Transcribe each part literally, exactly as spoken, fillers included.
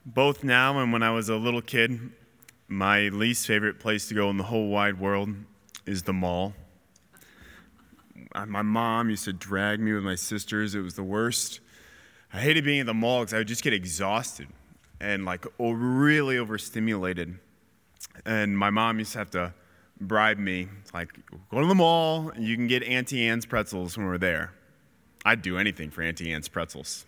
Both now and when I was a little kid, my least favorite place to go in the whole wide world is the mall. My mom used to drag me with my sisters. It was the worst. I hated being at the mall because I would just get exhausted and like oh, really overstimulated. And my mom used to have to bribe me, like, go to the mall and you can get Auntie Anne's pretzels when we're there. I'd do anything for Auntie Anne's pretzels.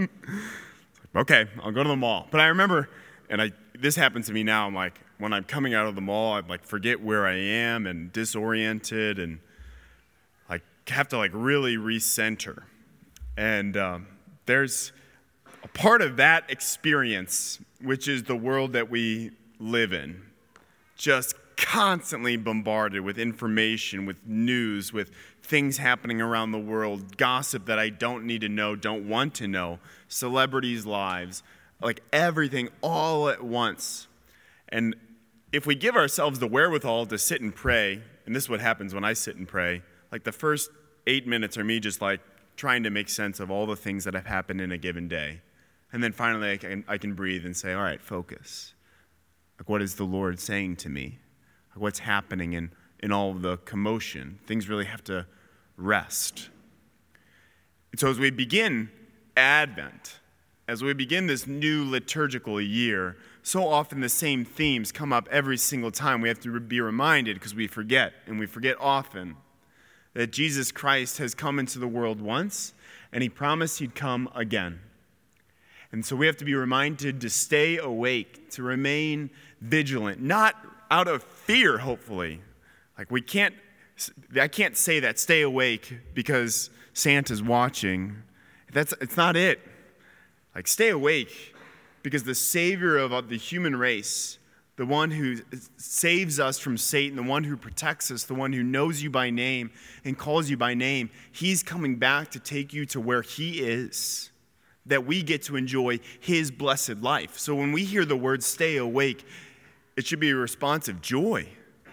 Okay, I'll go to the mall. But I remember, and I this happens to me now, I'm like, when I'm coming out of the mall, I like forget where I am and disoriented and like have to like really recenter. And um, there's a part of that experience, which is the world that we live in, just constantly bombarded with information, with news, with things happening around the world, gossip that I don't need to know, don't want to know, celebrities' lives, like everything all at once. And if we give ourselves the wherewithal to sit and pray, and this is what happens when I sit and pray, like the first eight minutes are me just like trying to make sense of all the things that have happened in a given day. And then finally I can, I can breathe and say, all right, focus. Like, what is the Lord saying to me? Like, what's happening in, in all of the commotion? Things really have to rest. And so as we begin Advent, as we begin this new liturgical year, so often the same themes come up every single time. We have to be reminded, because we forget, and we forget often, that Jesus Christ has come into the world once, and he promised he'd come again. And so we have to be reminded to stay awake, to remain vigilant, not out of fear, hopefully. Like we can't, I can't say that, stay awake because Santa's watching. That's, it's not it. Like stay awake because the Savior of the human race, the one who saves us from Satan, the one who protects us, the one who knows you by name and calls you by name, he's coming back to take you to where he is, that we get to enjoy his blessed life. So when we hear the word stay awake, it should be a response of joy.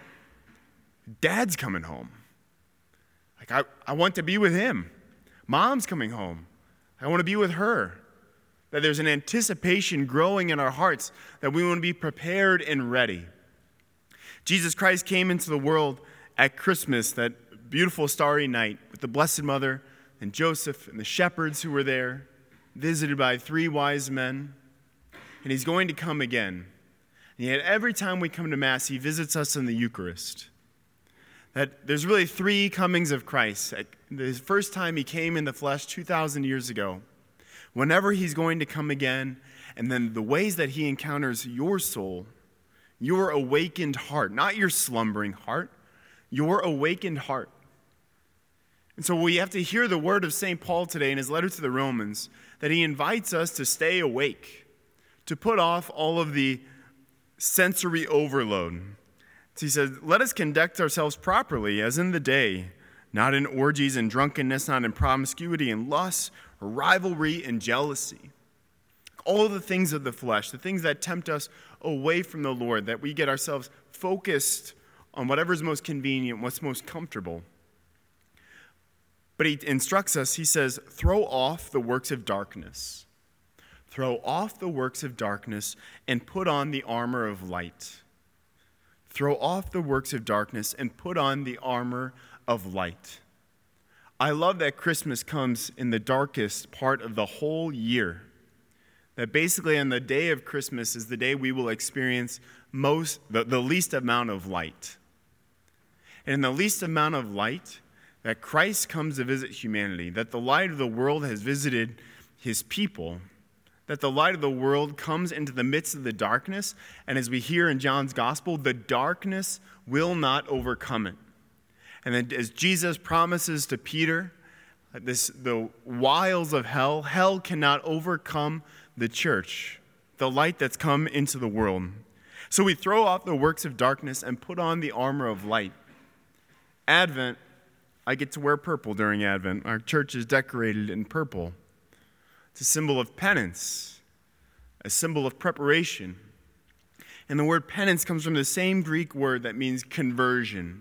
Dad's coming home. Like I, I want to be with him. Mom's coming home. I want to be with her. That there's an anticipation growing in our hearts that we want to be prepared and ready. Jesus Christ came into the world at Christmas, that beautiful starry night, with the Blessed Mother and Joseph and the shepherds who were there, visited by three wise men. And he's going to come again. And yet every time we come to Mass, he visits us in the Eucharist. That there's really three comings of Christ. The first time he came in the flesh two thousand years ago. Whenever he's going to come again, and then the ways that he encounters your soul, your awakened heart, not your slumbering heart, your awakened heart. And so we have to hear the word of Saint Paul today in his letter to the Romans, that he invites us to stay awake, to put off all of the sensory overload. He says, let us conduct ourselves properly as in the day, not in orgies and drunkenness, not in promiscuity and lust, or rivalry and jealousy. All the things of the flesh, the things that tempt us away from the Lord, that we get ourselves focused on whatever's most convenient, what's most comfortable. But he instructs us, he says, throw off the works of darkness. Throw off the works of darkness and put on the armor of light. Throw off the works of darkness and put on the armor of light. I love that Christmas comes in the darkest part of the whole year. That basically on the day of Christmas is the day we will experience most the, the least amount of light. And in the least amount of light, that Christ comes to visit humanity, that the light of the world has visited his people, that the light of the world comes into the midst of the darkness, and as we hear in John's gospel, the darkness will not overcome it. And then as Jesus promises to Peter, this the wiles of hell, hell cannot overcome the church, the light that's come into the world. So we throw off the works of darkness and put on the armor of light. Advent, I get to wear purple during Advent. Our church is decorated in purple. It's a symbol of penance, a symbol of preparation. And the word penance comes from the same Greek word that means conversion.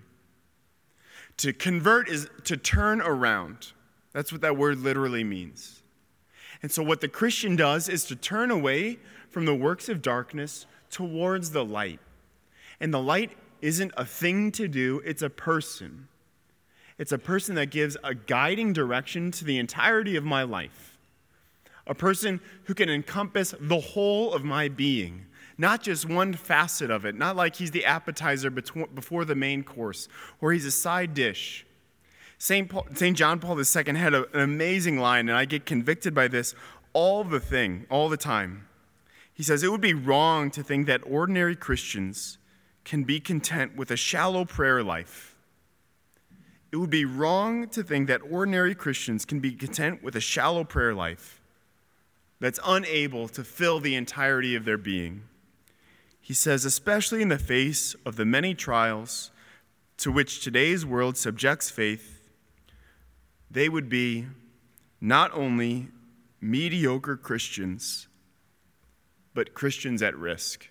To convert is to turn around. That's what that word literally means. And so what the Christian does is to turn away from the works of darkness towards the light. And the light isn't a thing to do, it's a person. It's a person that gives a guiding direction to the entirety of my life. A person who can encompass the whole of my being, not just one facet of it, not like he's the appetizer before the main course, or he's a side dish. Saint Paul, Saint John Paul the Second had a, an amazing line, and I get convicted by this all the thing, all the time. He says, it would be wrong to think that ordinary Christians can be content with a shallow prayer life. It would be wrong to think that ordinary Christians can be content with a shallow prayer life that's unable to fill the entirety of their being. He says, especially in the face of the many trials to which today's world subjects faith, they would be not only mediocre Christians, but Christians at risk.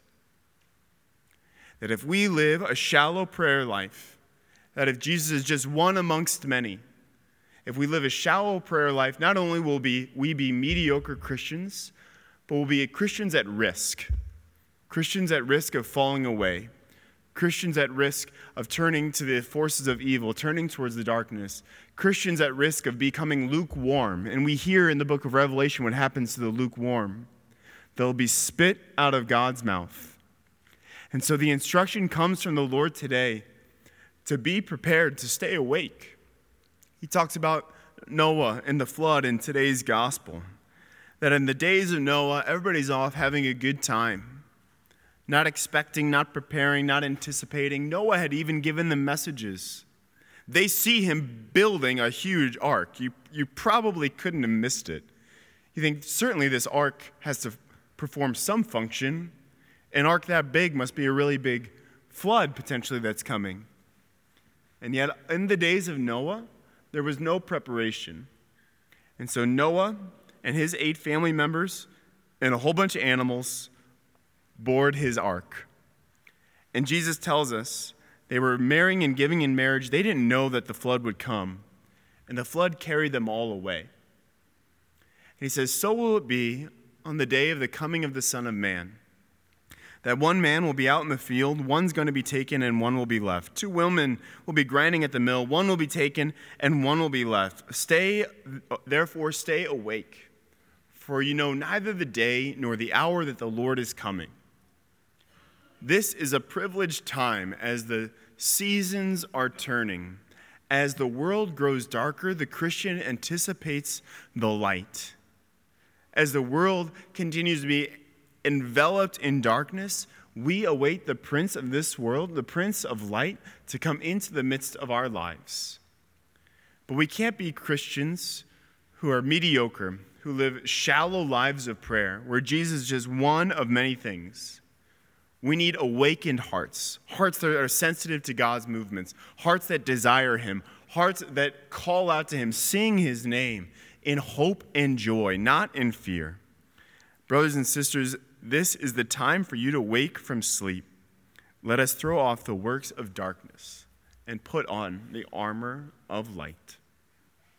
That if we live a shallow prayer life, that if Jesus is just one amongst many, if we live a shallow prayer life, not only will be, we be mediocre Christians, but we'll be Christians at risk. Christians at risk of falling away. Christians at risk of turning to the forces of evil, turning towards the darkness. Christians at risk of becoming lukewarm. And we hear in the book of Revelation what happens to the lukewarm. They'll be spit out of God's mouth. And so the instruction comes from the Lord today to be prepared, to stay awake. He talks about Noah and the flood in today's gospel. That in the days of Noah, everybody's off having a good time. Not expecting, not preparing, not anticipating. Noah had even given them messages. They see him building a huge ark. You, you probably couldn't have missed it. You think, certainly this ark has to perform some function. An ark that big must be a really big flood, potentially, that's coming. And yet, in the days of Noah, there was no preparation. And so Noah and his eight family members and a whole bunch of animals board his ark. And Jesus tells us they were marrying and giving in marriage. They didn't know that the flood would come. And the flood carried them all away. And he says, so will it be on the day of the coming of the Son of Man. That one man will be out in the field, one's going to be taken and one will be left. Two women will be grinding at the mill, one will be taken and one will be left. Stay, therefore stay awake, for you know neither the day nor the hour that the Lord is coming. This is a privileged time as the seasons are turning. As the world grows darker, the Christian anticipates the light. As the world continues to be enveloped in darkness, we await the Prince of this world, the Prince of Light, to come into the midst of our lives. But we can't be Christians who are mediocre, who live shallow lives of prayer, where Jesus is just one of many things. We need awakened hearts, hearts that are sensitive to God's movements, hearts that desire him, hearts that call out to him, sing his name in hope and joy, not in fear. Brothers and sisters, this is the time for you to wake from sleep. Let us throw off the works of darkness and put on the armor of light.